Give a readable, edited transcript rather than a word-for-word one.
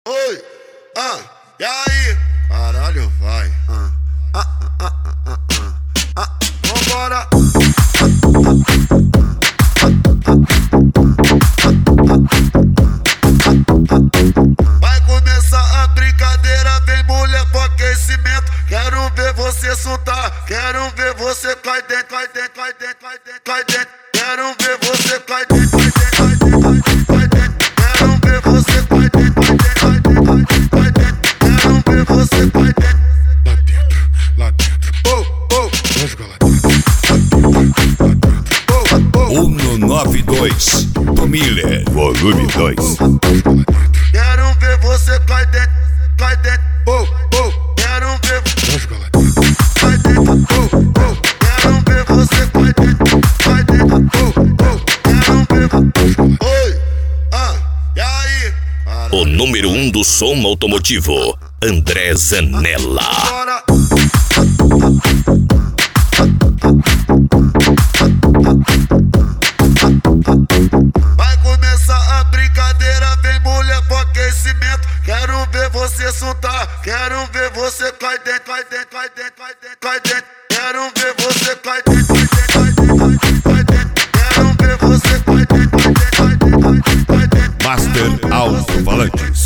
Oi, e aí? Caralho, vai. Vambora. Vai começar a brincadeira, vem mulher pro aquecimento. Quero ver você soltar, quero ver você cai dentro, cai dentro, cai dentro, cai dentro, cai dentro. Quero ver você cai dentro, cai dentro, cai dentro, cai dentro. Quero ver você cai dentro, cai dentro, cai dentro, cai dentro. Quero ver você cai dentro. Lá dentro. Vamos jogar lá dentro. 192 do Miller, volume 2. Quero ver você cai dentro, cai dentro. Quero ver. Vamos jogar lá dentro. Cai dentro. Quero ver você cai dentro, cai dentro. Quero ver. Oi, e aí? O número 1 do som automotivo, André Zanella. Bora. Vai começar a brincadeira, vem mulher pro aquecimento. Quero ver você soltar, quero ver você cai dentro, cai dentro, cai dentro, cai dentro, cai dentro. Quero ver você cai dentro, cai dentro, cai dentro, cai dentro. Quero ver você cai dentro, cai dentro, cai dentro, cai dentro. Master Alto Falantes.